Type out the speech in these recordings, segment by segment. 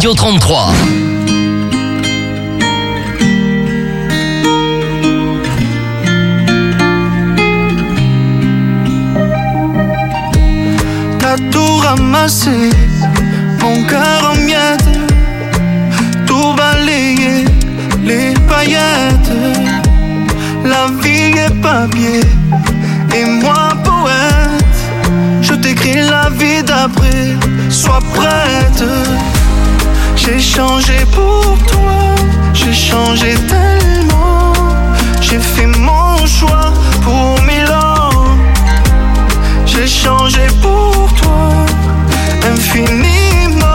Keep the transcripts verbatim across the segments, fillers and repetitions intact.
Radio trente-trois. T'as tout ramassé, mon cœur en miettes, tout balayé, les paillettes. La vie est papier et moi poète. Je t'écris la vie d'après, sois prête. J'ai changé pour toi, j'ai changé tellement. J'ai fait mon choix pour mille ans. J'ai changé pour toi, infiniment.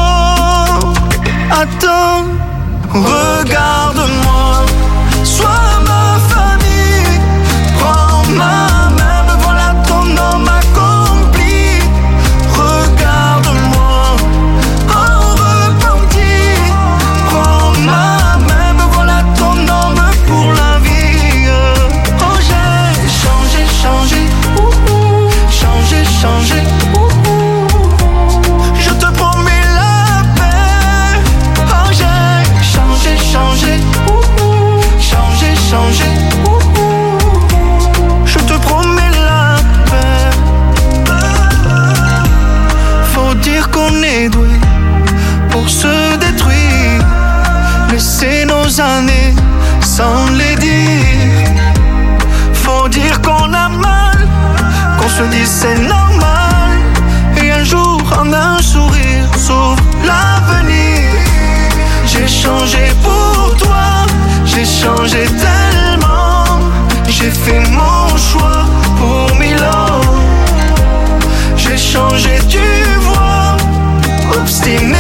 Attends, regarde-moi, sois ma famille. Prends ma main, me voilà ton homme accompli. Regarde-moi, en repenti. Prends ma main, me voilà ton homme pour la vie. Oh, j'ai changé, changé, ouh, changé, changé, ouh, je te promets la paix. Oh, j'ai changé, changé, ouh, changé, changé, ouh, je te promets la paix. Faut dire qu'on est doué pour se détruire, laisser nos années sans les dire. Faut dire qu'on a mal, qu'on se dit c'est normal. Et un jour en un sourire s'ouvre l'avenir. J'ai changé pour toi, j'ai changé tellement. J'ai fait mon choix pour mille ans. J'ai changé, tu vois, obstinément.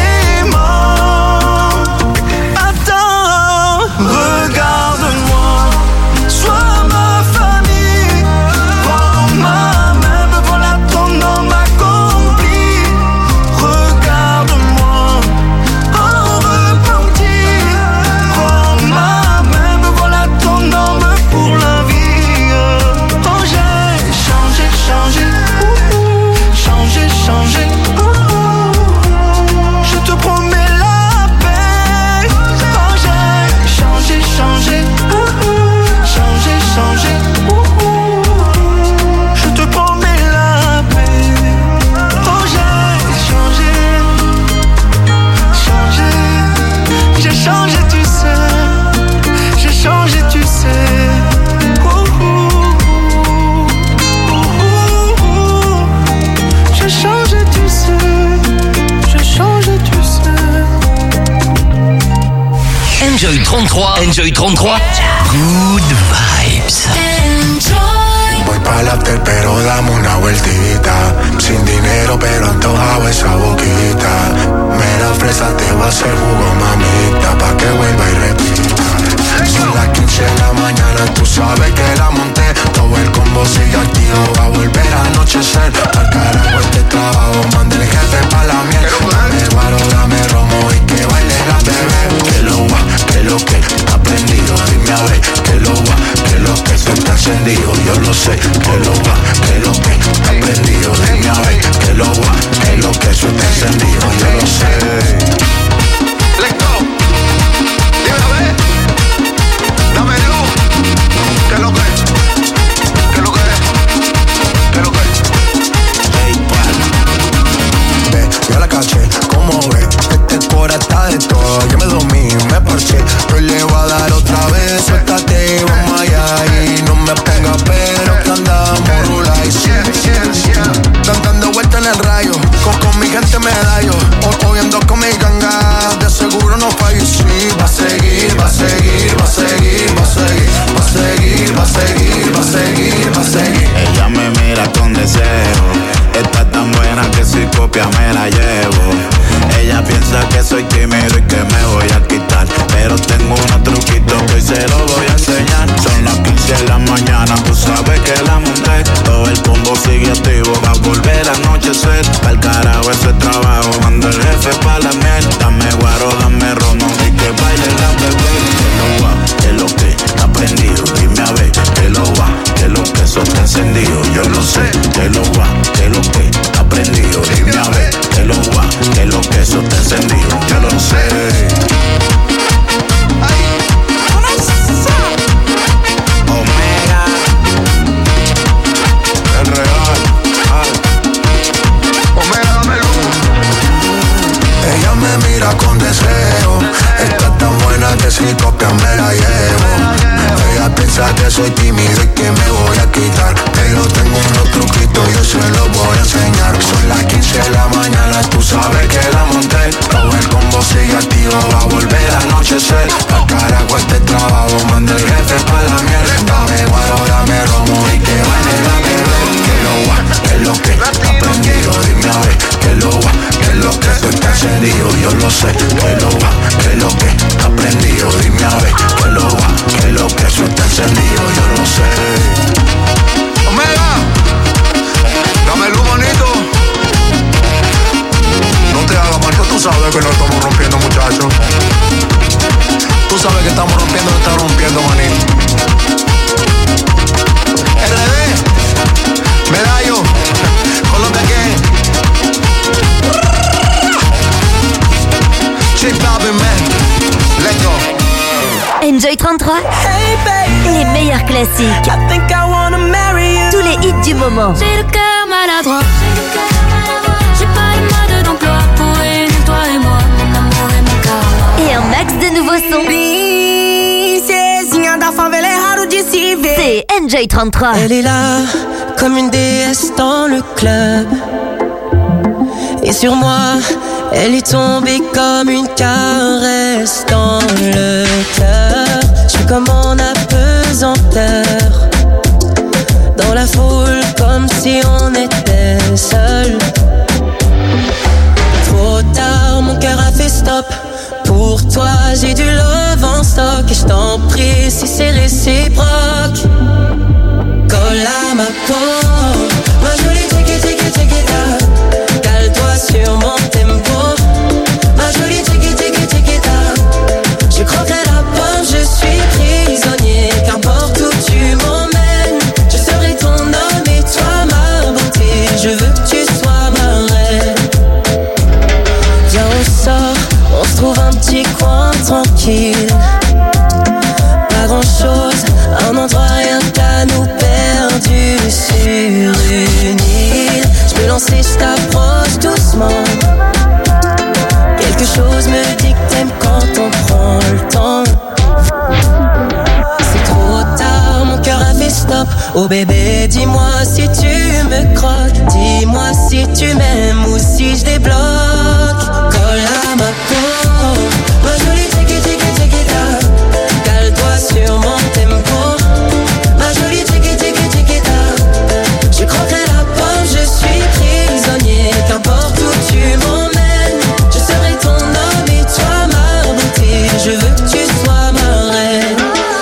Attends, regarde-moi, sois ma famille. Prends ma main, me voilà ton homme accompli. Regarde-moi, en repenti. Prends ma main, me voilà ton homme pour la vie. Oh, j'ai changé, changé, ouh, changé, changé, ouh, je te promets la paix. Oh, j'ai changé, changé, ouh, changé, changé, ouh, je te promets la paix. Oh, j'ai changé, changé, j'ai changé, tu sais, j'ai changé, tu sais. Ouh, ouh, ouh, ouh, j'ai changé, tu sais, j'ai changé, tu sais. Enjoy trente-trois. Enjoy trente-trois. Good vibes. Voy pa'l after pero dame una vueltita. Sin dinero pero antojado esa boquita. Mera fresa te va a hacer jugo mamita. Pa' que vuelva y repita. Son las quince de la mañana, tú sabes que la monté. Todo el combo sigue activo, va a volver a anochecer. Al carajo este trabajo, mande el jefe pa' la miel. Dame guaro, dame romo y que baile la bebé. Que lo va, que lo que está prendido. Dime a ver, que lo va, que lo que se está encendido. Yo lo sé, que lo va, que lo que está prendido. Dime a ver, que lo va, que lo que se está encendido. Yo lo sé. Let's go. Dime a ver. Dame luz. ¿Qué es lo que es? ¿Qué es lo que es? ¿Qué es lo que es? Ve, yo la caché, como ve, este cora está de todo. Yo me dormí, me parché, hoy le voy a dar otra vez. Suéltate, vamos allá y no me pongas pero que andamos piensa que soy tímido y que me voy a quitar, pero tengo unos truquitos, yo se los voy a enseñar. Son las quince de la mañana, tú sabes que la monté. Todo el combo sigue activo, va a volver a anochecer. Pa' carajo este trabajo, manda el jefe pa' la mierda. Dame guaro, dame romo y que baile la bebé. Que lo va, que lo que aprendido, dime a ver. Que lo va, que lo que tú estás encendido, yo lo sé. Que lo va, que lo que aprendido, dime a ver. Que lo va, que lo que eso está encendido, yo lo sé. Omega, dame luz, manito. No te hagas mal, que tú sabes que no estamos rompiendo, muchachos. Tú sabes que estamos rompiendo, no estamos rompiendo, manito. R D, Medallo, Colombia again. Chip poppin', man. Let's go. Enjoy trente-trois, Hey baby, les meilleurs classiques, I think I wanna marry you. tous les hits du moment. J'ai le cœur maladroit. J'ai pas de mode d'emploi pour réunir toi et moi, mon amour et mon karma. Et un max de nouveaux sons. Princesinha da favela, é raro de se ver. C'est Enjoy trente-trois. Elle est là, comme une déesse dans le club. Et sur moi, elle est tombée comme une caresse dans le cœur. Je suis comme en apesanteur, dans la foule comme si on était seul. Trop tard, mon cœur a fait stop. Pour toi, j'ai du love en stock. Et je t'en prie, si c'est réciproque, colle à ma peau, ma jolie tiki tiki tiki ta. Cale-toi sur mon tempo, ma jolie tiki tiki tiki ta. Je croquerai la pomme, je suis prisonnier. Qu'importe où tu m'emmènes, je serai ton homme et toi ma beauté. Je veux que tu sois ma reine. Viens on sort, on se trouve un petit coin tranquille. Pas grand chose, un endroit rien qu'à nous perdu sur une île. Je peux lancer, je t'approche doucement. Quelque chose me dit que t'aimes quand on prend le temps. C'est trop tard, mon cœur a fait stop. Oh bébé, dis-moi si tu me croques. Dis-moi si tu m'aimes ou si je débloque. Colle à ma peau, ma jolie tiki tiki tiki ta. Cale-toi sur mon tempo, ma jolie tiki tiki tiki ta. Je croquerai la pomme, je suis prisonnier. Qu'importe où tu m'emmènes, je serai ton homme et toi ma beauté. Je veux que tu sois ma reine.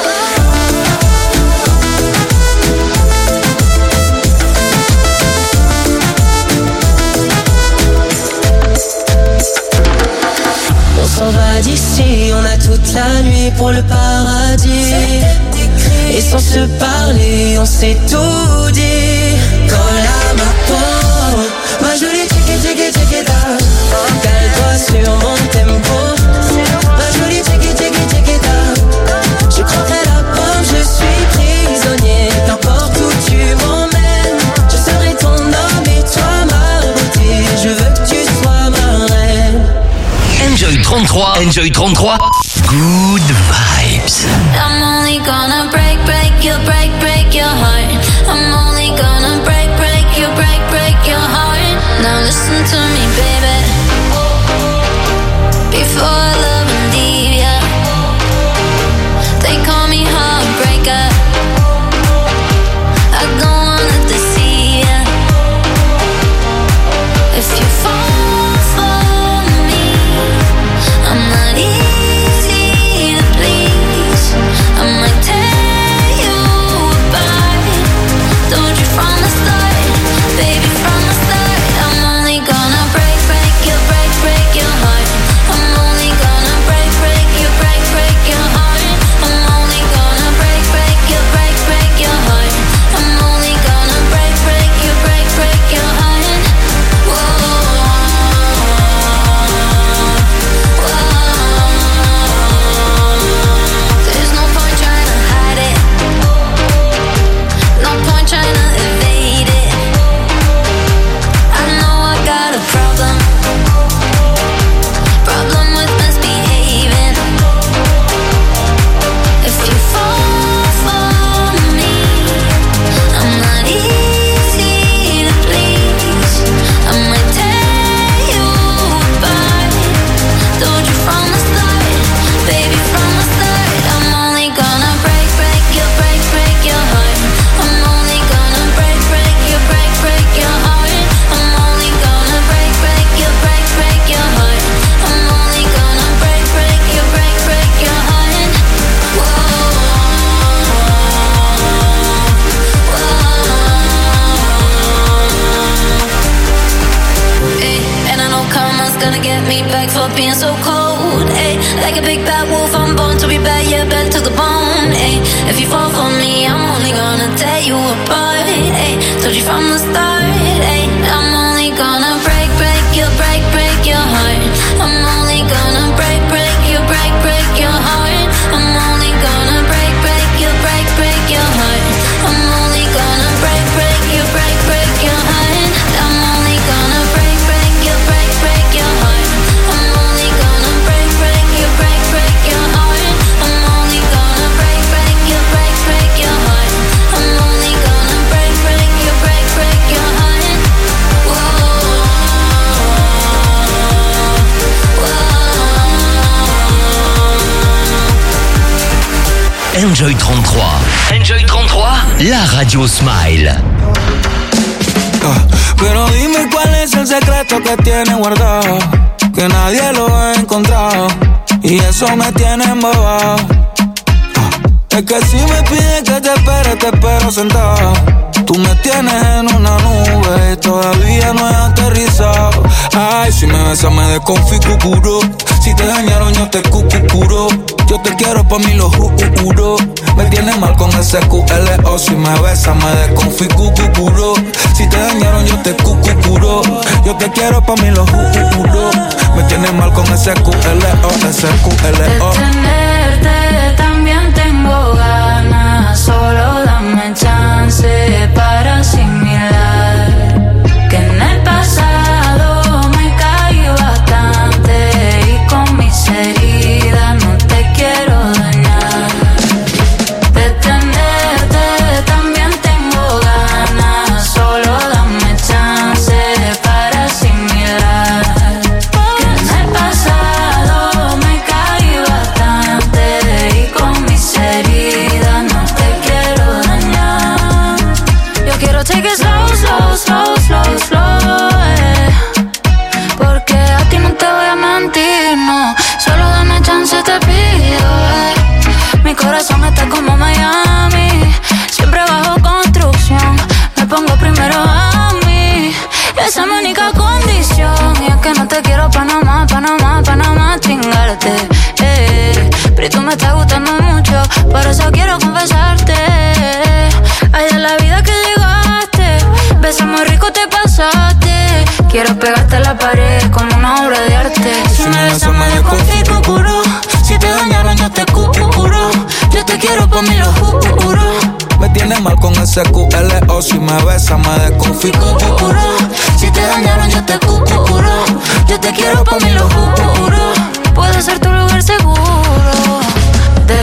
On s'en va d'ici, on a toute la nuit pour le paradis. Et sans se parler, on s'est tout dit. Colle à ma peau, ma jolie tiki tiki tiki ta. Cale-toi sur mon tempo, ma jolie tiki tiki tiki ta. Je croquerai la pomme, je suis prisonnier. Qu'importe où tu m'emmènes, je serai ton homme et toi ma beauté. Je veux que tu sois ma reine. Enjoy trente-trois, Enjoy trente-trois, good vibes. I'm only gonna break, break you, break, break your heart. I'm only gonna break, break you, break, break your heart. Now listen to me, baby. Before I love and leave ya, they call me heartbreaker. I don't wanna deceive ya. If you fall for me, I'm not easy to please. I might tear you apart. Told you from the start, baby, from the start. I'm only gonna break, Enjoy trente-trois. Enjoy trente-trois, la radio Smile. Pero dime cuál es el secreto que tiene guardado, que nadie lo ha encontrado, y eso me tiene embobado. Es que si me pides que te espere, te espero sentado. Tú me tienes en una nube y todavía no he aterrizado. Ay, si me besas me desconfiguro. Si te dañaron yo te cucucuro. Yo te quiero pa' mí lo juro. Me tienes mal con ese Q L O. Si me besas me desconfiguro. Si te dañaron yo te cucucuro. Yo te quiero pa' mí lo juro. Me tienes mal con ese Q L O, ese Q L O. De tenerte también tengo ganas. Solo dame chance para asimilar que en el pasado me caí bastante y con mis heridas no te quiero dañar. De tenerte también tengo ganas. Solo dame chance para asimilar que en el pasado me caí bastante y con mis heridas no te quiero dañar. Yo quiero take it slow, slow, slow, slow, slow, eh. Porque a ti no te voy a mentir, no. Solo dame chance, te pido, eh. Mi corazón está como Miami, siempre bajo construcción. Me pongo primero a mí, esa es mi única condición. Y es que no te quiero pa' nada más, pa' nada más, pa' nada más chingarte, eh. Pero tú me estás gustando mucho, por eso quiero confesarte. Ay, de la vida que llegaste, besos muy rico te pasaste. Quiero pegarte a la pared como una obra de arte. Si me besas me desconfiguro. Si te dañaron yo te curo. Yo te quiero pa' mí lo juro. Me tienes mal con ese Q L O. Si me besas me desconfiguro. Si te dañaron yo te curo. Yo te quiero pa' mí lo juro. Puede ser tu lugar seguro. De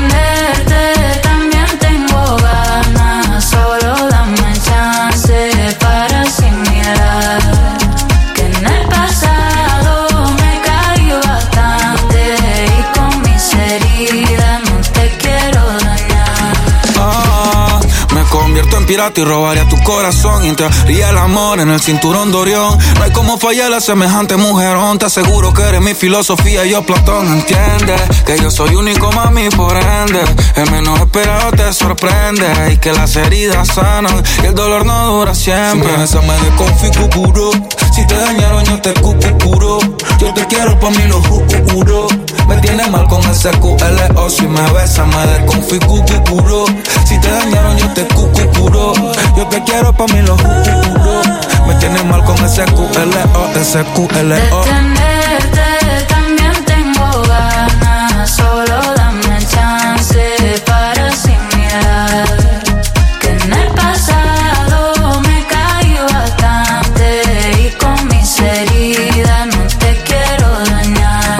tenerte también tengo ganas. Solo dame chance para asimilar que en el pasado me caí bastante y con mis heridas no te quiero dañar. Ah, me convierto en pirata y robaría tu corazón. Y entraría el amor en el cinturón de Orión. No hay como fallar a semejante mujerón. Te aseguro que eres mi filosofía y yo Platón. Entiende que yo soy único, mami, por ende. El menos esperado te sorprende. Y que las heridas sanan y el dolor no dura siempre. Si me besas me desconfiguro. Si te dañaron yo te cucucuro. Yo te quiero pa' mí lo juro. Me tienes mal con ese Q L O. Si me besas me desconfiguro. Si te dañaron yo te cucucuro. Yo te quiero pa' mí lo juro. Me tienes mal con ese Q L O, ese Q L O. De tenerte también tengo ganas. Solo dame chance para asimilar que en el pasado me caí bastante y con mis heridas no te quiero dañar.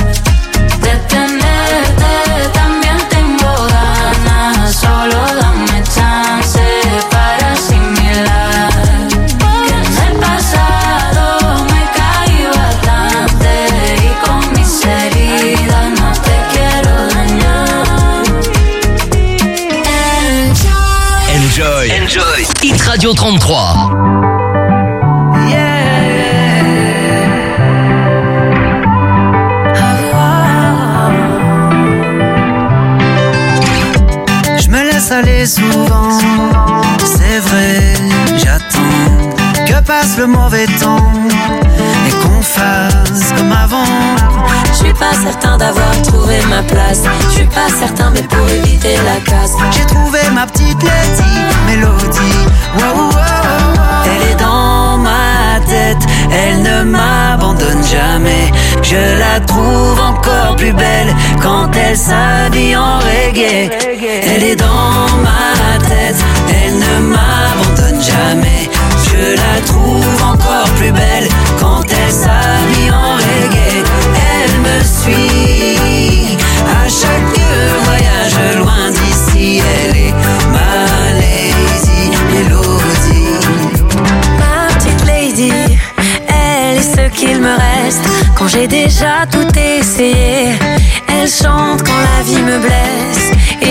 De tenerte también tengo ganas. Solo dame chance para asimilar que en el pasado me caí bastante y con mis heridas no te quiero dañar. Enjoy. Enjoy. Hit Radio trente-trois. Je me laisse aller souvent, c'est vrai, j'attends que passe le mauvais temps et qu'on fasse comme avant. Je suis pas certain d'avoir trouvé ma place. Je suis pas certain, mais pour éviter la casse, J'ai trouvé ma petite Lady Mélodie, wow, wow, wow. Elle est dans ma tête, elle ne m'abandonne jamais. Je la trouve encore plus belle quand elle s'habille en reggae. Elle est dans ma tête, elle ne m'abandonne jamais. Je la trouve encore plus belle quand elle s'habille en reggae. Elle me suit à chaque voyage loin d'ici. Elle est ma Lady Mélodie. ma petite lady, elle est ce qu'il me reste quand j'ai déjà tout essayé. Elle chante quand la vie me blesse et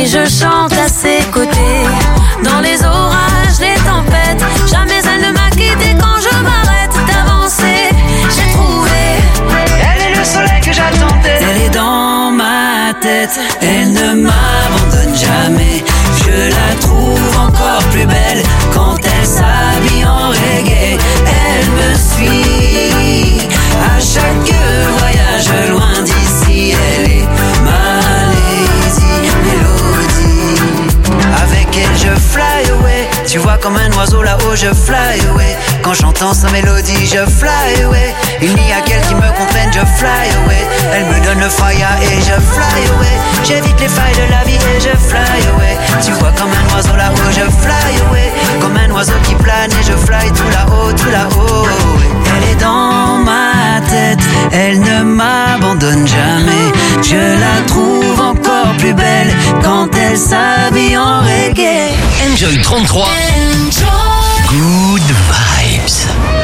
je chante à ses côtés. Dans les orages, les tempêtes, jamais elle ne m'a quitté quand je m'arrête d'avancer. J'ai trouvé, elle est le soleil que j'attendais. Elle est dans ma tête, elle ne m'abandonne jamais. Je la trouve encore plus belle quand elle s'habille en reggae. Elle me suit à chaque voyage loin d'ici. Elle est ma lady mélodie. Avec elle je fly away. Tu vois comme un oiseau là-haut je fly away. Quand j'entends sa mélodie je fly away. Il n'y a qu'elle qui me comprenne, je fly away. Elle me donne le fire et je fly away. J'évite les failles de la vie et je fly away. Tu vois comme un oiseau là-haut je fly away. Comme un oiseau qui plane et je fly tout là-haut, tout là-haut. Elle est dans ma tête, elle ne m'abandonne jamais. Je la trouve encore plus belle quand elle s'habille en reggae. Enjoy trente-trois. Good vibes.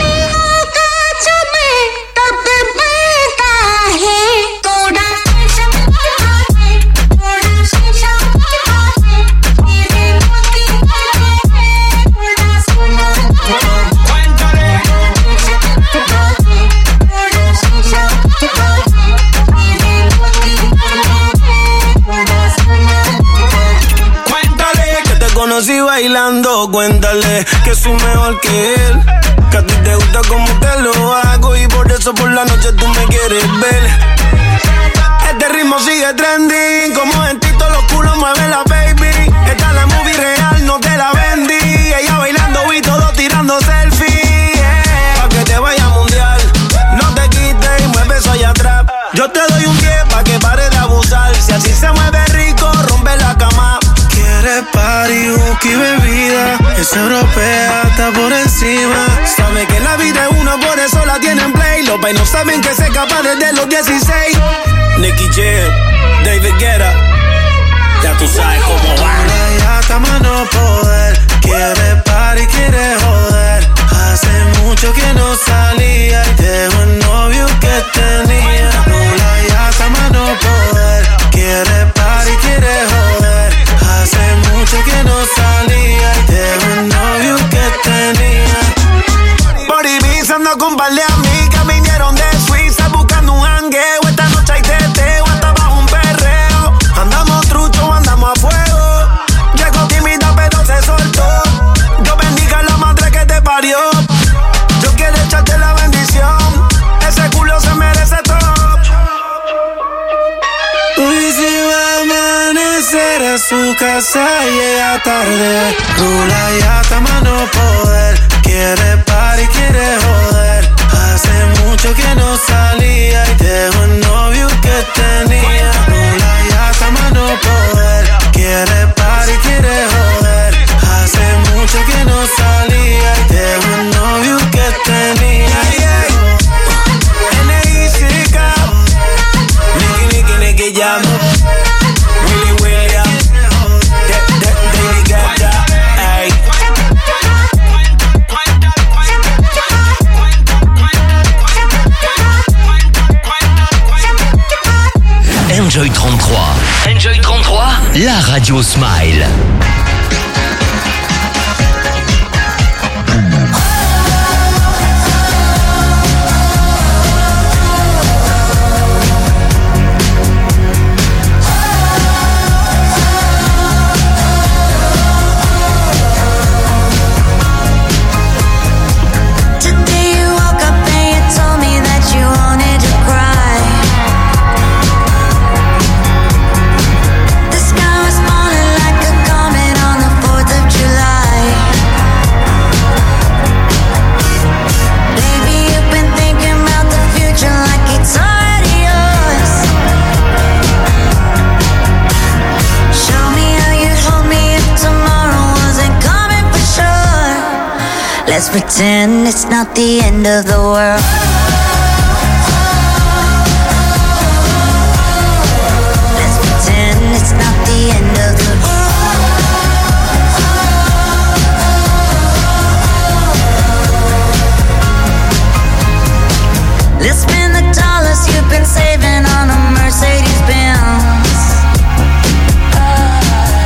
Conocí bailando, cuéntale que soy mejor que él. Que a ti te gusta como te lo hago y por eso por la noche tú me quieres ver. Este ritmo sigue trending, como en Tito los culos mueve la baby. Esta es la movie real, no te la vendí. Ella bailando y todo tirando selfie. Yeah. Pa' que te vaya mundial, no te quites y mueve eso allá atrás. Yo te doy un pie pa' que pare de abusar. Si así se mueve rico, rompe la cama. Quiere party, whisky, bebida. Es europea, está por encima. Sabe que la vida es una, por eso la tienen play. Los pais no saben que se escapa desde los dieciséis. Nicky Jam, David Guetta. Ya tú sabes cómo va. Ya está mano poder. Quiere party, quiere joder. Hace mucho que no salía y dejó el novio que tenía. Lola ya está mano poder. Quiere party, quiere joder. Hace mucho que no salía y dejó el novio que tenía. Por Ibiza ando con un par de amigas, vinieron de Suiza buscando un jangueo. Esta noche hay teteo, hasta bajo un perreo. Andamos trucho, andamos a fuego. Llegó tímida pero se soltó. Dios bendiga a la madre que te parió. Yo quiero echarte la bendición. Ese culo se merece todo. Y si va a amanecer a su casa llega tarde. Rula ya está mano poder. Quiere party, quiere joder. Hace mucho que no salía y dejó el novio que tenía. Rula ya está mano poder. Quiere party, quiere joder. Hace mucho que no salía y dejó el novio que tenía. N I C K Nicky, Nicky, Nicky Jam. Willy William, David Guetta, ey. Enjoy trente-trois. Enjoy trente-trois, la radio Smile. Let's pretend it's not the end of the world. Let's pretend it's not the end of the world. Let's spend the dollars you've been saving on a Mercedes Benz.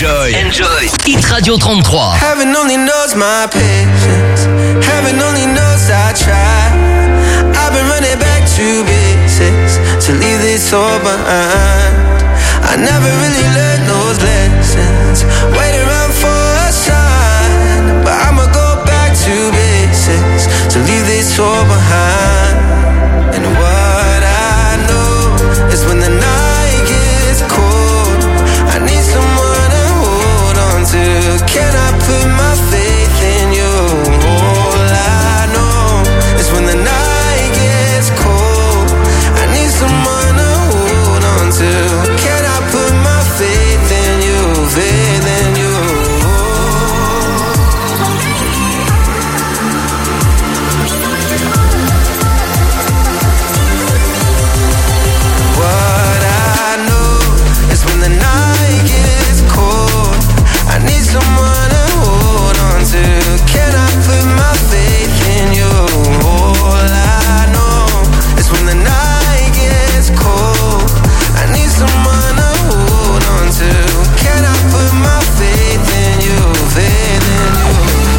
Enjoy. Enjoy. Hit Radio trente-trois. Heaven only knows my patience. Heaven only knows I try. I've been running back to basics to leave this all behind. I never really learned those lessons. Wait around for a sign, but I'ma go back to basics to leave this all behind. And what I know is when the night gets cold, I need someone to hold on to. Can I put my faith in you? All I know is when the night gets cold, I need someone to hold on to. Can I put my faith in you, faith in you? What I know is when the night gets cold, I need someone to hold on to. Can I put my faith in you? All I know is when the night gets cold, I need someone to hold on to. Can I put my faith in you, faith in you?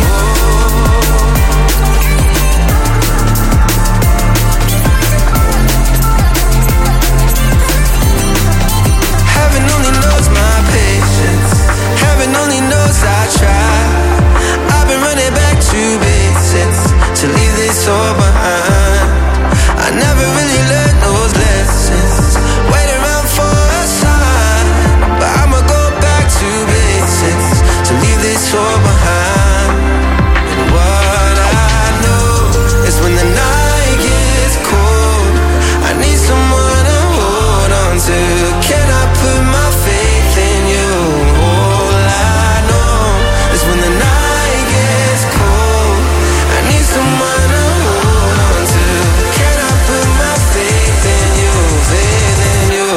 Heaven only knows my patience. Heaven only knows I try. I've been running back to basics to leave this all behind. I never really learned those lessons. Wait around for a sign, but I'ma go back to basics to leave this all behind. And what I know is when the night gets cold, I need someone to hold on to. Can I put my faith in you? All I know is when the night gets cold, I need someone to hold on to. Can I put my faith in you, faith in you?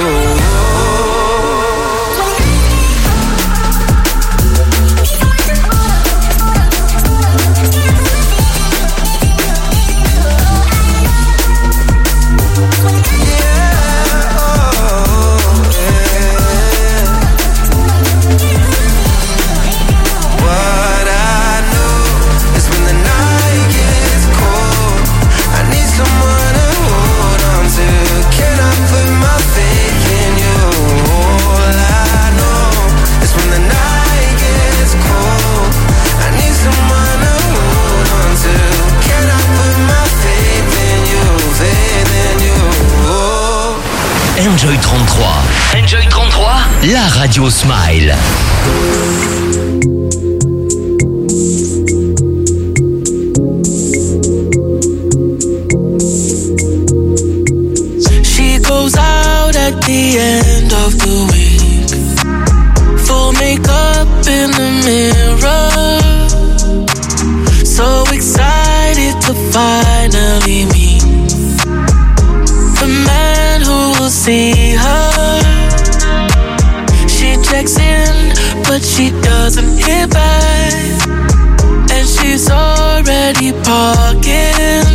What I know is when the night gets cold, I need someone to hold on to. Can I put my faith in you? All I know is when the night gets cold, I need someone to hold on to. Can I put my faith in you, faith in you? Enjoy trente-trois. Enjoy trente-trois, la radio Smile. She goes out at the end of the week, full makeup in the mirror, so excited to finally meet the man who will see her. She checks in, but she doesn't hear back, and she's already parking,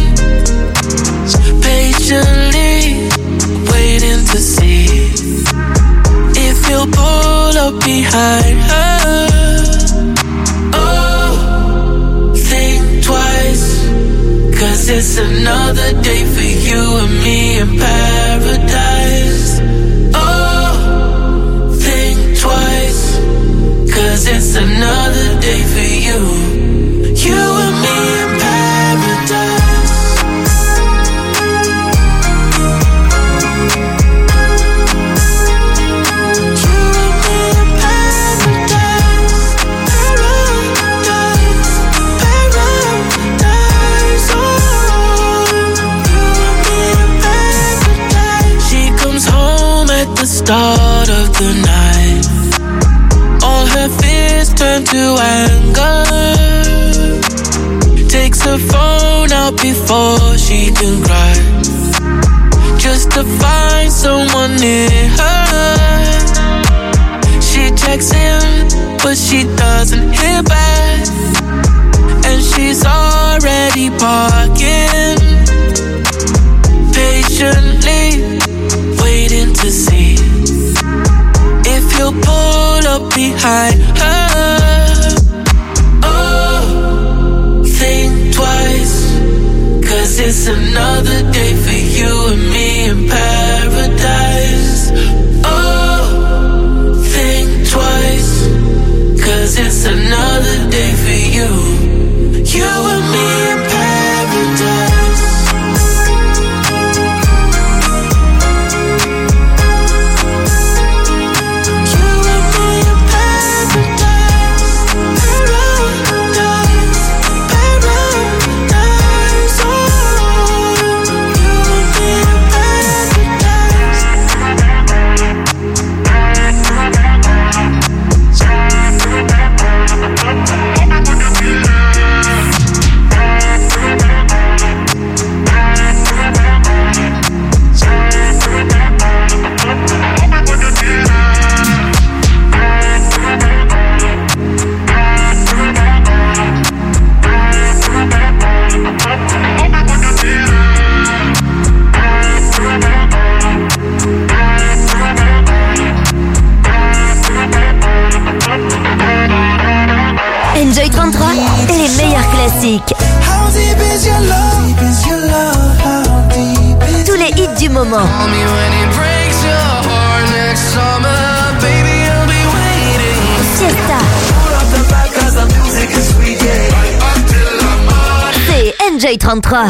patiently waiting to see if he'll pull up behind her. Oh, think twice, cause it's another day for you and me in paradise. Oh, think twice, cause it's another day for you, you and me in paradise. The start of the night, all her fears turn to anger. Takes her phone out before she can cry, just to find someone near her. She checks in, but she doesn't hear back, and she's already parking, patiently waiting to see if he'll pull up up behind her. Oh, think twice, cause it's another day for you and me in paradise. Oh, think twice, cause it's another day for you, you and me in paradise. Enjoy trente-trois, les meilleurs classiques. Tous les hits du moment. Fiesta. C'est Enjoy trente-trois.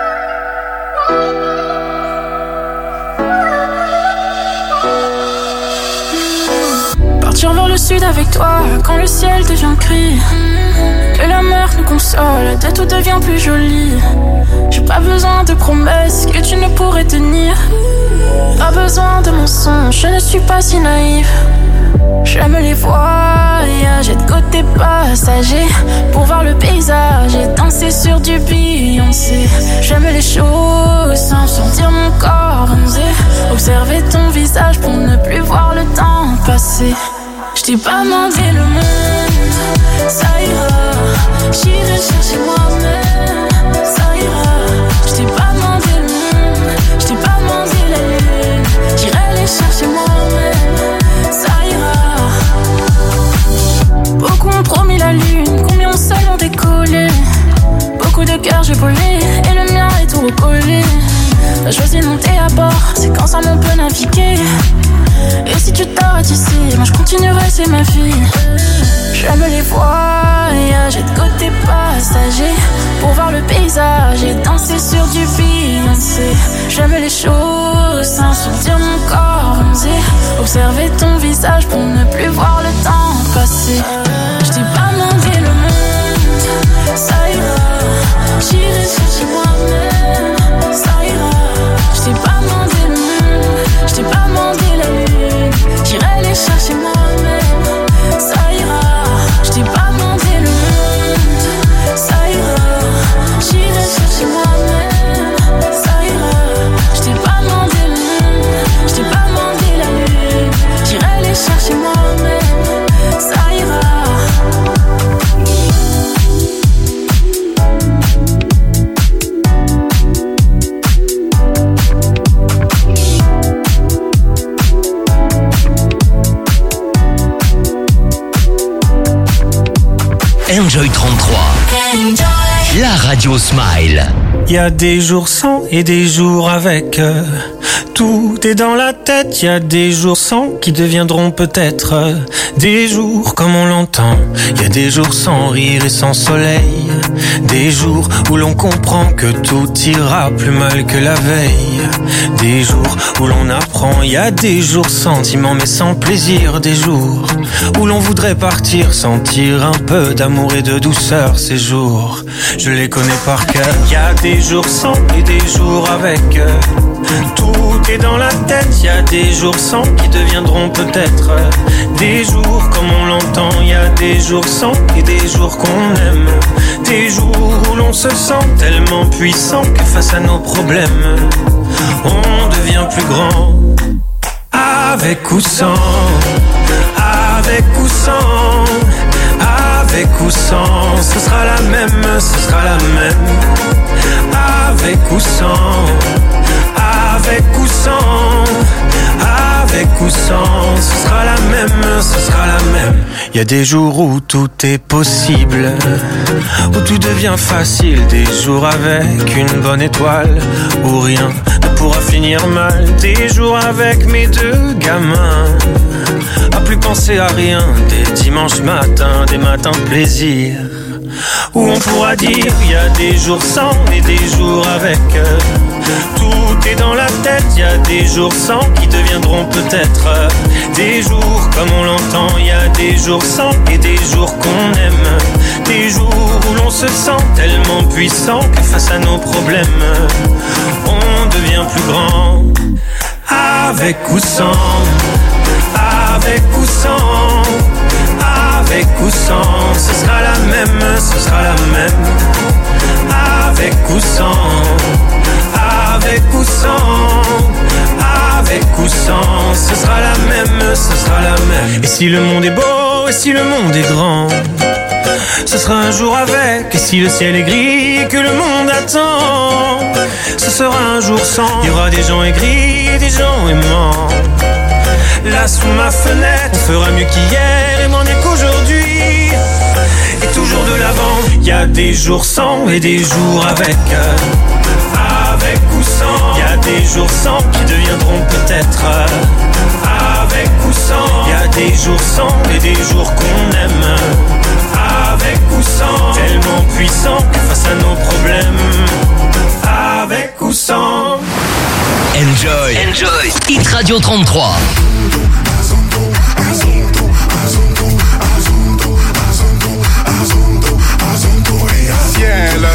Partir vers le sud avec toi quand le ciel devient gris, que la mer nous console, de tout devient plus joli. J'ai pas besoin de promesses que tu ne pourrais tenir, pas besoin de mensonges, je ne suis pas si naïf. J'aime les voyages et de côté passager, pour voir le paysage et danser sur du Beyoncé. J'aime les choses sans sentir mon corps bronzer, observer ton visage pour ne plus voir le temps passer. Je t'ai pas demandé le monde, ça ira, j'irai chercher moi-même, ça ira. Je t'ai pas demandé le monde, je t'ai pas demandé la lune, j'irai les chercher moi-même, ça ira. Beaucoup ont promis la lune, combien seuls ont décollé. Beaucoup de cœurs j'ai volé, et le mien est tout recollé. T'as choisi de monter à bord, c'est qu'ensemble on peut naviguer. Et si tu t'arrêtes ici, moi je continuerai, c'est ma vie. J'aime les voyages et de côté passager, pour voir le paysage et danser sur du Beyoncé. J'aime les choses sans sentir mon corps bronzer, observer ton visage pour ne plus voir le temps passer. Je t'ai pas demandé le monde, ça ira, j'irai chercher moi-même, ça ira. Je t'ai pas demandé le monde, je t'ai pas demandé la lune, j'irai les chercher moi-même, ça ira. Je t'ai pas demandé le monde, ça ira, j'irai chercher moi-même, ça ira. Je t'ai pas demandé le monde, je t'ai pas demandé la lune, j'irai les chercher moi-même, ça ira. Enjoy trente-trois. Enjoy. La radio Smile. Il y a des jours sans et des jours avec. Tout est dans la tête, y a des jours sans qui deviendront peut-être des jours comme on l'entend. Y a des jours sans rire et sans soleil, des jours où l'on comprend que tout ira plus mal que la veille, des jours où l'on apprend. Y a des jours sentiments mais sans plaisir, des jours où l'on voudrait partir, sentir un peu d'amour et de douceur. Ces jours, je les connais par cœur. Y a des jours sans et des jours avec. Tout est dans la tête, y a des jours sans qui deviendront peut-être des jours comme on l'entend. Y a des jours sans et des jours qu'on aime, des jours où l'on se sent tellement puissant que face à nos problèmes, on devient plus grand. Avec ou sans, avec ou sans, avec ou sans, ce sera la même, ce sera la même. Avec ou sans, avec ou sans, avec ou sans, ce sera la même, ce sera la même. Y a des jours où tout est possible, où tout devient facile. Des jours avec une bonne étoile, où rien ne pourra finir mal. Des jours avec mes deux gamins, à plus penser à rien. Des dimanches matins, des matins de plaisir, où on pourra dire y a des jours sans et des jours avec. Tout est dans la tête, y a des jours sans qui deviendront peut-être des jours comme on l'entend. Y a des jours sans et des jours qu'on aime, des jours où l'on se sent tellement puissant que face à nos problèmes on devient plus grand. Avec ou sans, avec ou sans, avec ou sans, ce sera la même, ce sera la même. Avec ou sans, avec ou sans, avec ou sans, ce sera la même, ce sera la même. Et si le monde est beau, et si le monde est grand, ce sera un jour avec. Et si le ciel est gris et que le monde attend, ce sera un jour sans. Il y aura des gens aigris et des gens aimants. Là sous ma fenêtre, on fera mieux qu'hier et moins mieux qu'aujourd'hui, et toujours de l'avant. Y a des jours sans et des jours avec. Avec ou sans, y a des jours sans qui deviendront peut-être avec ou sans. Y a des jours sans et des jours qu'on aime. Avec ou sans, tellement puissant que face à nos problèmes. Avec ou sans. Enjoy, enjoy, Hit Radio trente-trois. Ciel,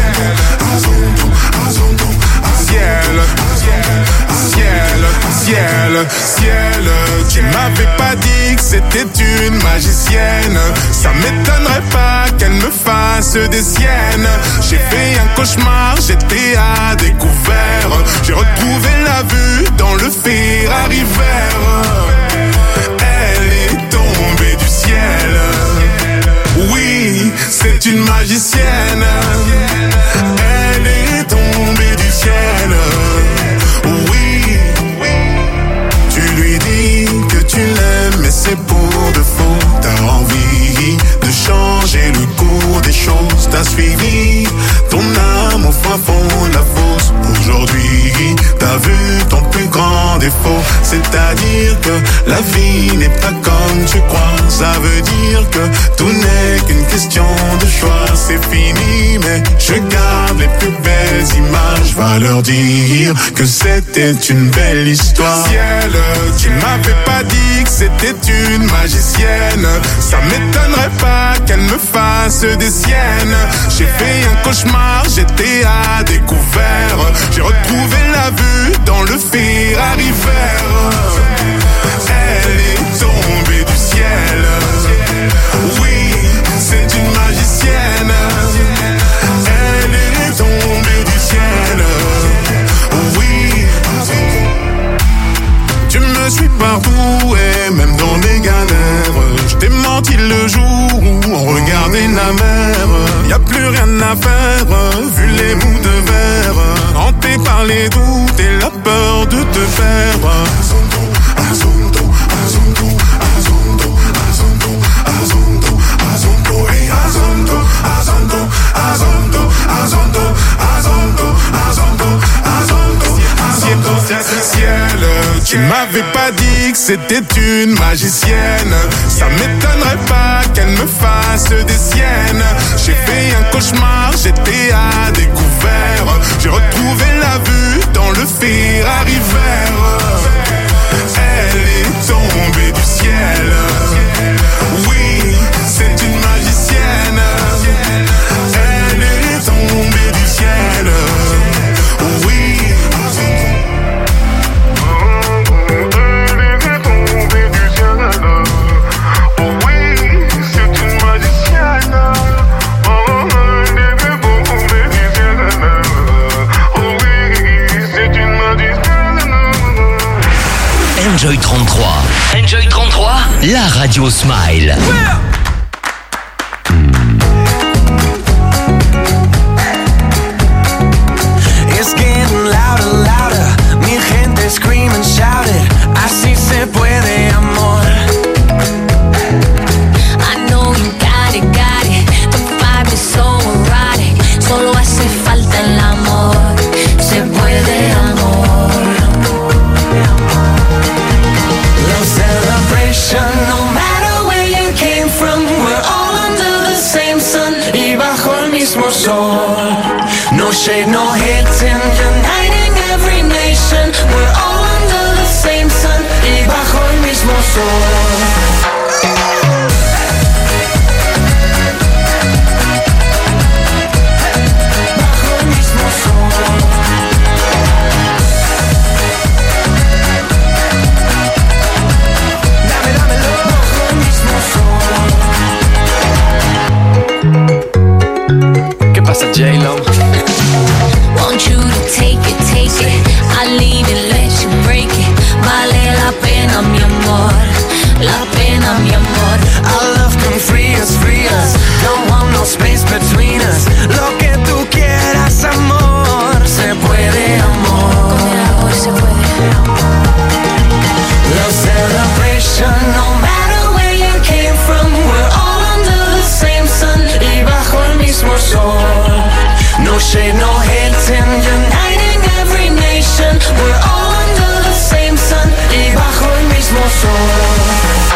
ciel, ciel, ciel, ciel. Tu m'avais pas dit que c'était une magicienne. Ça m'étonnerait pas qu'elle me fasse des siennes. J'ai fait un cauchemar, j'étais à découvert. J'ai retrouvé la vue dans le Ferrari vert. Elle est tombée du ciel. Oui, c'est une magicienne. Elle est tombée du ciel. Oui, tu lui dis que tu l'aimes, mais c'est pour de faux. T'as envie de changer le cours des choses. T'as suivi ton âme au fin fond de la fosse. Aujourd'hui, t'as vu ton plus grand défaut. C'est-à-dire que la vie n'est pas comme tu crois. Ça veut dire que tout n'est qu'une question de choix. C'est fini, mais je garde les plus belles images. Va leur dire que c'était une belle histoire. Ciel, tu m'avais pas dit que c'était une magicienne. Ça m'étonnerait pas qu'elle me fasse des siennes. J'ai fait un cauchemar, j'étais à découvert. J'ai retrouvé la vue dans le Ferrari vert. Elle est tombée du ciel. Oui, c'est une magicienne. Elle est tombée du ciel. Oui, tu me suis partout et même dans les galères. Je t'ai menti le jour où on regardait la mer. Y'a plus rien à faire, vu les bouts de verre. Hanté par les doutes et la peur de te perdre. Azondo, azondo, azondo, azondo, azondo, azondo, hey, azondo, azondo, azondo, azondo, azondo, azondo, azondo, azondo, ciel. Tu m'avais pas dit que c'était une magicienne. Ça m'étonnerait pas qu'elle me fasse des siennes. J'ai fait un cauchemar, j'étais à découvert. J'ai retrouvé la vue dans le Ferrari vert. Elle est tombée du ciel. Oui, c'est une magicienne. Elle est tombée du ciel. Oui. Enjoy trente-trois. Enjoy trente-trois, la radio Smile. It's getting louder, louder. Mi gente scream and shout it. Así se puede, amor. no hating, uniting every nation. We're all under the same sun y bajo el mismo sol. J-Lo. Want you to take it, take it. I leave it, let you break it. Vale la pena, mi amor. La pena, mi amor. Our love can free us, free us. Don't want no space between us. Lo que tú quieras, amor. Se puede, amor. Con el amor se puede. Love celebration, no matter where you came from. We're all under the same sun y bajo el mismo sol. No shade, no hating, uniting every nation. We're all under the same sun y bajo el mismo sol.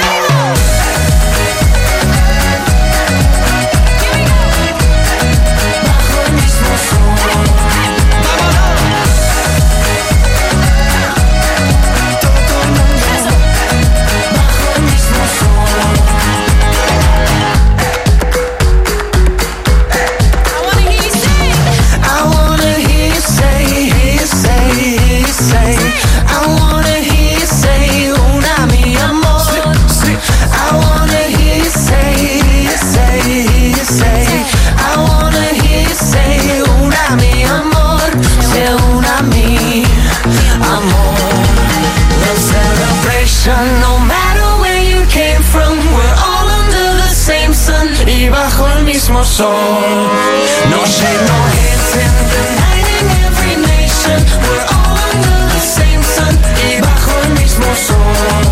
No matter where you came from, we're all under the same sun y bajo el mismo sol. No shade, no hating, uniting every nation. We're all under the same sun y bajo el mismo sol.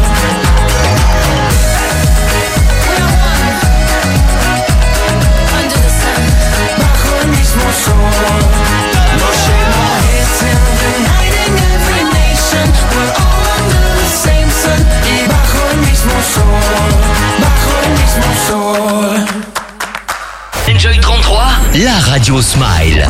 We're one under the sun, bajo el mismo sol. No shade, no hating, uniting every nation. We're all under the same sun y bajo el mismo sol, bajo el mismo sol. Enjoy trente-trois, la radio Smile.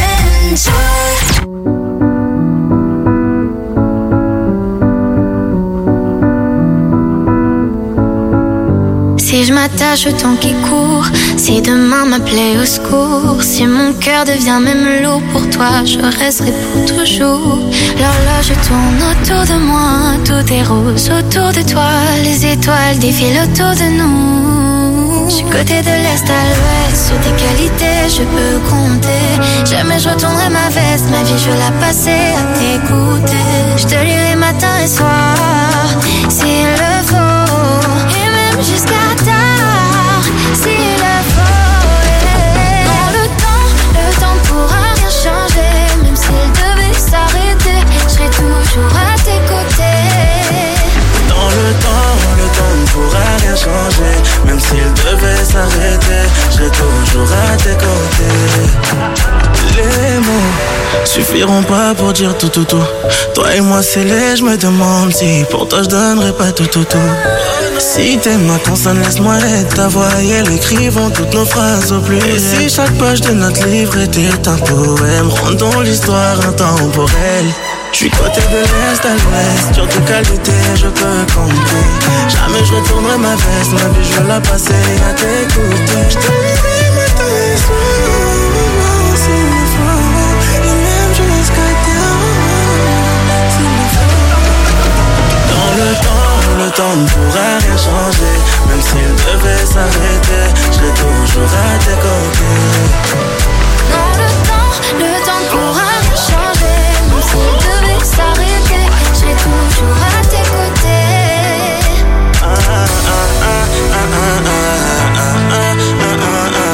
Si je m'attache au temps qui court, si demain m'appelait au secours, si mon cœur devient même lourd pour toi, je resterai pour toujours. L'horloge tourne autour de moi, tout est rose autour de toi, les étoiles défilent autour de nous. Je suis côté de l'est à l'ouest, sur tes qualités je peux compter. Jamais je retournerai ma veste, ma vie je veux la passer à t'écouter. Je te lirai matin et soir, s'il le faut, et même jusqu'à tard, s'il le faut. Yeah. Dans le temps, le temps pourra rien changer, même s'il devait s'arrêter, je serai toujours à tes côtés. Dans le temps, le temps ne pourra rien changer, même s'il devait s'arrêter, je serai toujours à tes côtés. Les mots suffiront pas pour dire tout tout tout. Toi et moi c'est les, je me demande si pour toi je donnerais pas tout tout tout. Si t'es ma consonne, laisse-moi être ta voix et elle écrivons toutes nos phrases au pluriel. Et si chaque page de notre livre était un poème, rendons l'histoire intemporelle. J'suis côté de l'est à l'ouest, sur tes qualités je peux compter. Jamais je retournerai ma veste, ma vie je veux la passer à t'écouter. Je te lirai matin et soir, s'il le faut, et même jusqu'à terre, s'il le faut. Dans le temps, le temps ne pourra rien changer, même s'il devait s'arrêter, je serai toujours à tes côtés. Dans le temps, le temps ne pourra rien changer, même s'il devait s'arrêter, je serai toujours à tes côtés. Ah, ah, ah, ah, ah, ah, ah, ah, ah, ah.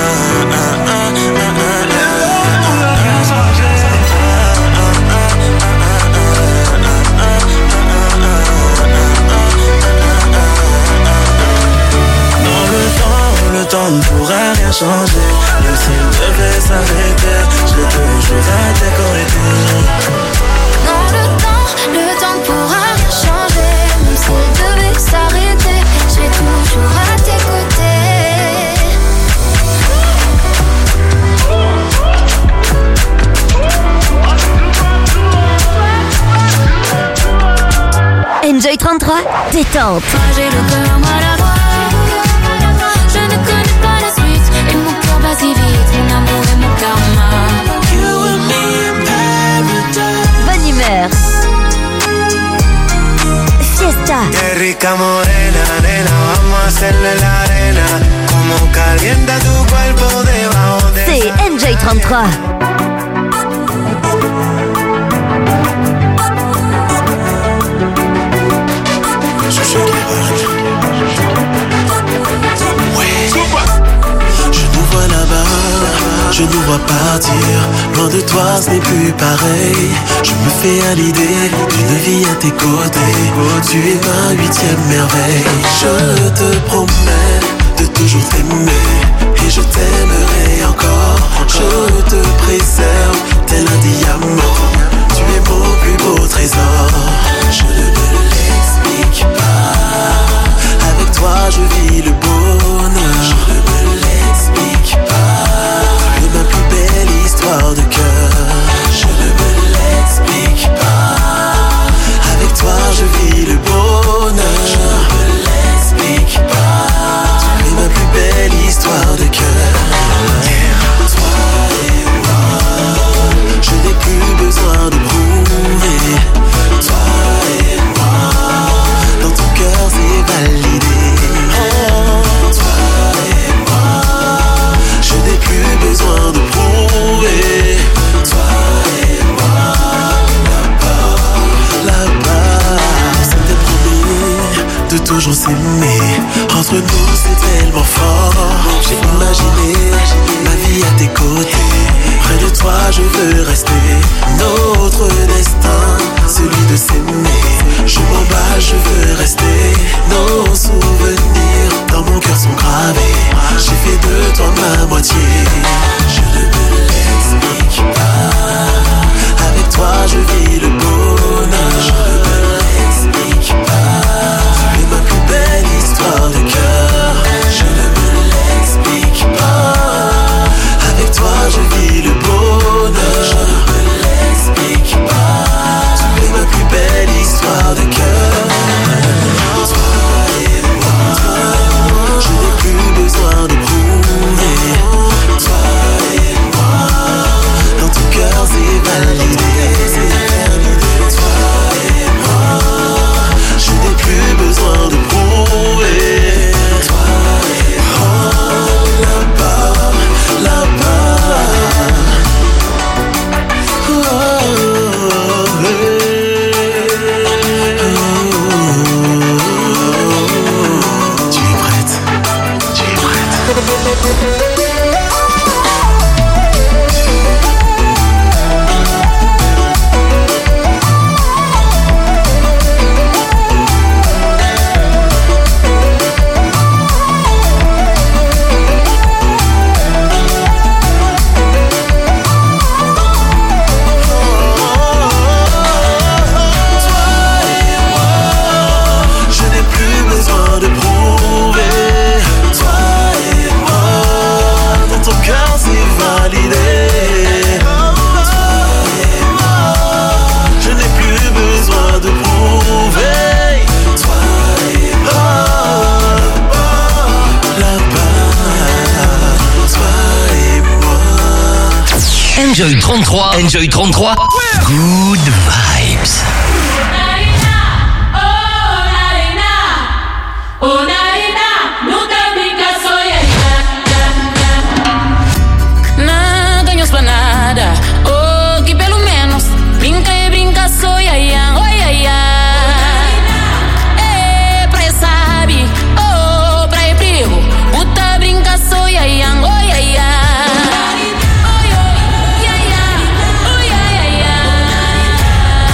Le temps ne pourra rien changer, même s'il devait s'arrêter, je serai toujours à tes côtés. Dans le temps, le temps ne pourra rien changer, même s'il devait s'arrêter, je serai toujours à tes côtés. Enjoy trente-trois, détente. Moi j'ai le cœur maladroit. Je ne connais pas la suite. Et mon cœur bat si vite. Mon amour et mon karma. You and me in paradise. Bonne humeur. Fiesta. Qué rica morena, nena, vamos a hacerlo en la arena. Como calienta tu cuerpo debajo de. C'est Enjoy trente-trois. Je nous vois partir, loin de toi ce n'est plus pareil. Je me fais à l'idée d'une vie à tes côtés. Tu es ma huitième merveille. Je te promets de toujours t'aimer et je t'aimerai encore. Je te préserve tel un diamant. Tu es mon plus beau trésor. Je ne me l'explique pas. Avec toi je vis le bonheur. Je ne me l'explique pas. Ma plus belle histoire de cœur. Je ne me l'explique pas. Avec toi je vis le bonheur. Je ne me l'explique pas. Tu es ma plus belle histoire de cœur. Toi et moi, je n'ai plus besoin de prouver. Toi et moi, dans ton cœur c'est validé. Besoin de prouver. Toi et moi, là-bas, là-bas. C'était promis de toujours s'aimer. Entre nous c'est tellement fort. J'ai imaginé ma vie à tes côtés. Près de toi je veux rester. Notre destin, celui de s'aimer. Je m'emballe, je veux rester. Nos souvenirs dans mon cœur sont gravés. J'ai fait de toi ma moitié. Je ne me l'explique pas. Avec toi je vis le bonheur. Je ne me l'explique pas. Tu es ma plus belle histoire de cœur. Je ne me l'explique pas. Avec toi je vis le bonheur. Je ne me l'explique pas. Tu es ma plus belle histoire de cœur. Toi et moi, je n'ai plus besoin de prouver. Toi et moi, dans ton cœur c'est validé. Toi et moi, je n'ai plus besoin de prouver. Toi et moi, là-bas, là-bas. Oh, oh, oh. Tu es prête? Tu es prête? Enjoy trente-trois. Enjoy trente-trois. Good vibes. Nada ganhas pra nada. Oh, que pelo menos brinca e brinca, soy allá, oi allá. É, praia sabe, oh, praia primo, puta brinca, soy allá, oi allá. Oi, oi, ya, ya, oi, ya, ya, ya.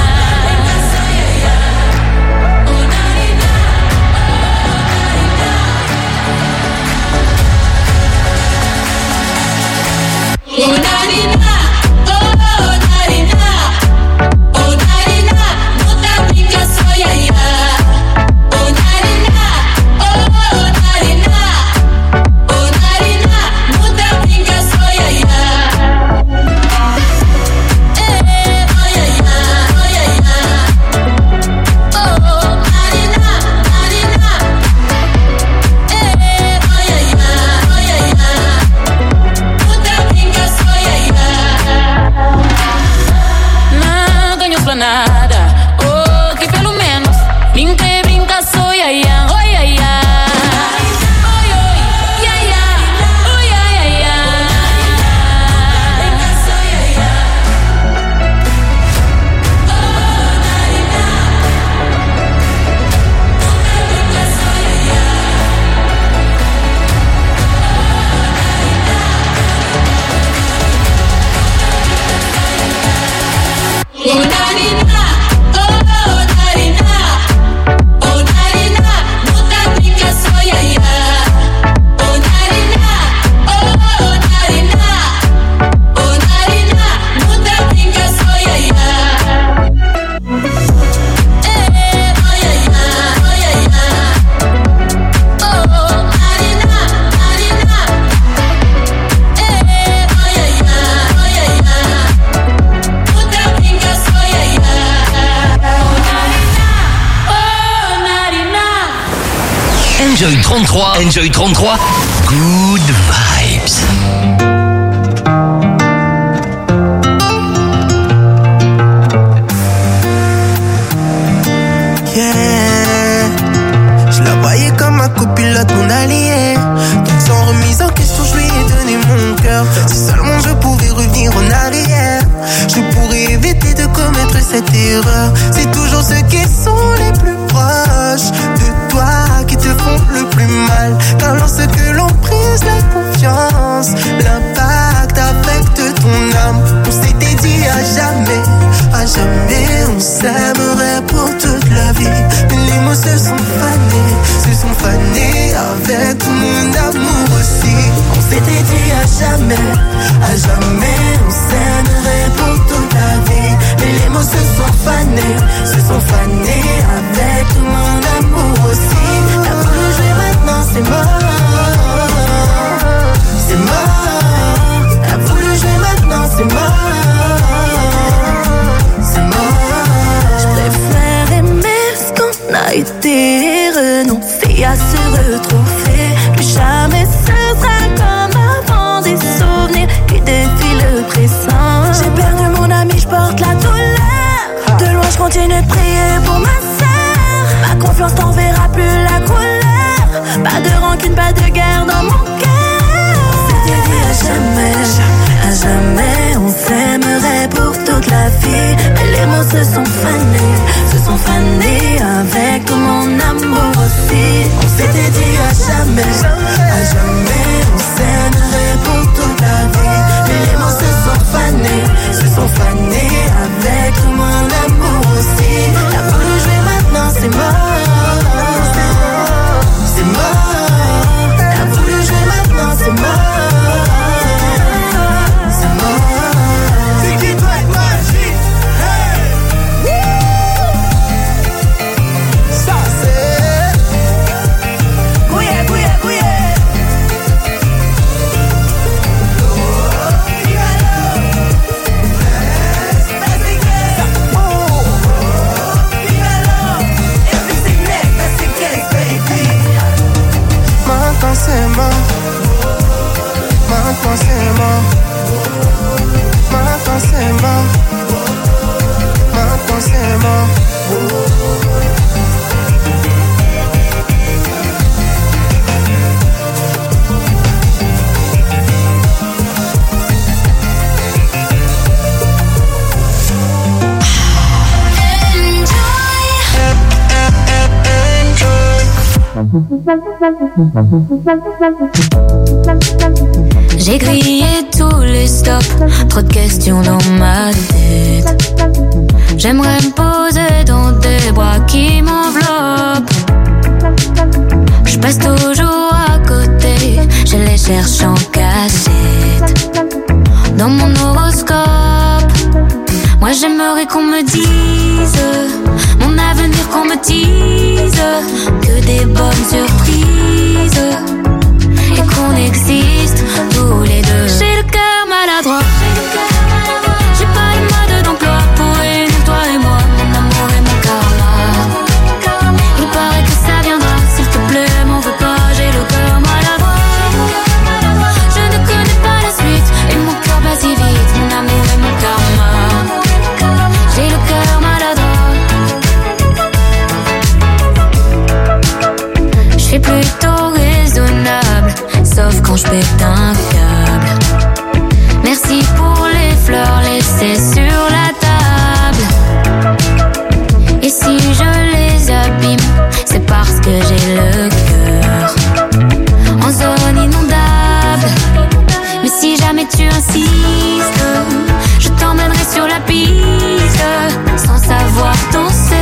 Enjoy trente-trois, Enjoy trente-trois, good vibes. Ma copilote, mon allié. Donc sans remise en question, je lui ai donné mon cœur. Si seulement je pouvais revenir en arrière, je pourrais éviter de commettre cette erreur. C'est toujours ceux qui sont les plus proches de toi qui te font le plus mal. Car lorsque l'on brise la confiance, l'impact affecte ton âme. On s'était dit à jamais, à jamais on s'aimerait pour toute la vie. Mais les mots se sont fanés, se sont fanés avec tout mon amour aussi. On s'était dit à jamais, à jamais on s'aimerait pour toute la vie. Mais les mots se sont fanés, se sont fanés avec tout mon amour aussi. T'as voulu jouer maintenant, c'est mort, c'est mort. T'as voulu jouer maintenant, c'est mort, c'est mort. Je préfère aimer ce qu'on a été, renoncer à se retrouver. Plus jamais ce sera comme avant, des souvenirs qui défient le présent. J'ai perdu mon ami, je porte la douleur. De loin je continue de prier pour ma sœur. Ma confiance t'enverra plus la couleur. Pas de rancune, pas de guerre dans mon cœur. C'était dit à jamais, à jamais on s'aimerait pour toute la vie. Mais les mots se sont fanés, se sont fanés avec tout mon amour aussi. On s'était dit à jamais, à jamais on s'aimerait pour toute la vie. Mais les mots se sont fanés, se sont fanés avec tout mon amour aussi. T'as voulu jouer maintenant, c'est mort, c'est mort. T'as voulu jouer maintenant, c'est mort, c'est mort. C'est qui doit être magique, hey. Ça c'est bouillé, bouillé, bouillé. Maintenant c'est mort, maintenant c'est mort, maintenant c'est mort, maintenant c'est mort. J'ai grillé tous les stops, trop de questions dans ma tête. J'aimerais me poser dans des bras qui m'enveloppent. Je passe toujours à côté, je les cherche en cachette. Dans mon horoscope, moi j'aimerais qu'on me dise mon avenir, qu'on me dise que des bonnes surprises et qu'on existe tous les deux. J'ai le cœur maladroit, j'ai pas le mode d'emploi pour réunir toi et moi, mon amour et mon karma. Il paraît que ça viendra, s'il te plaît, m'en veux pas, j'ai le cœur maladroit. Je ne connais pas la suite et mon cœur bat si vite, mon amour et mon karma. J'ai le cœur maladroit. Je suis plutôt raisonnable, sauf quand je pète un câble. Merci pour les fleurs laissées sur la table. Et si je les abîme, c'est parce que j'ai le cœur en zone inondable. Mais si jamais tu insistes, je t'emmènerai sur la piste, sans savoir danser.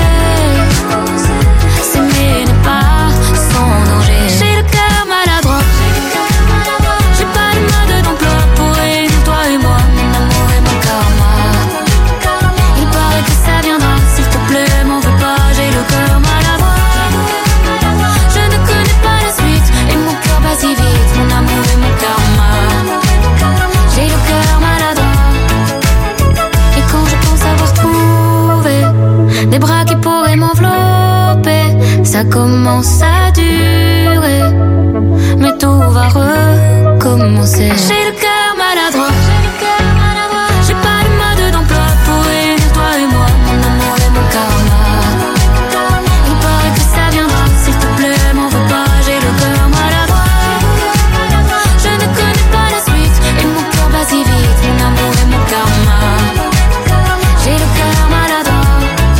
S'aimer n'est pas sans danger. J'ai le cœur maladroit, j'ai pas le mode d'emploi pour réunir toi et moi, mon amour et mon karma. Il paraît que ça viendra, s'il te plaît, m'en veux pas, j'ai le cœur maladroit. Je ne connais pas la suite et mon cœur bat si vite, mon amour et mon karma. J'ai le cœur maladroit. Et quand je pense avoir trouvé des bras qui pourraient m'envelopper, ça commence à durer. recommencer. J'ai le cœur maladroit, j'ai pas de mode d'emploi pour réunir toi et moi, mon amour et mon karma. Il paraît que ça viendra, s'il te plaît, m'en veux pas, j'ai le cœur maladroit. Je ne connais pas la suite et mon cœur bat si vite, mon amour et mon karma. J'ai le cœur maladroit.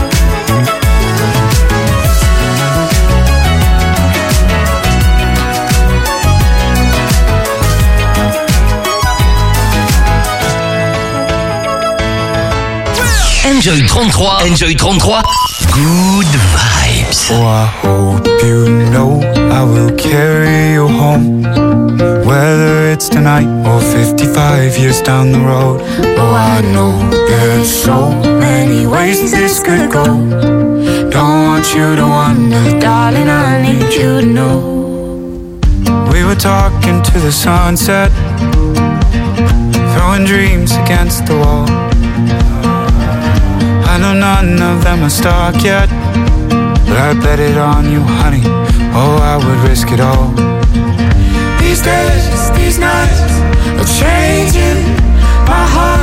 Enjoy trente-trois, Enjoy trente-trois, good vibes. Oh, I hope you know I will carry you home, whether it's tonight or fifty-five years down the road. Oh, I know there's so many ways this could go. Don't want you to wonder, darling, I need you to know. We were talking to the sunset, throwing dreams against the wall. I know none of them are stuck yet, but I bet it on you, honey. Oh, I would risk it all. These days, these nights are changing my heart.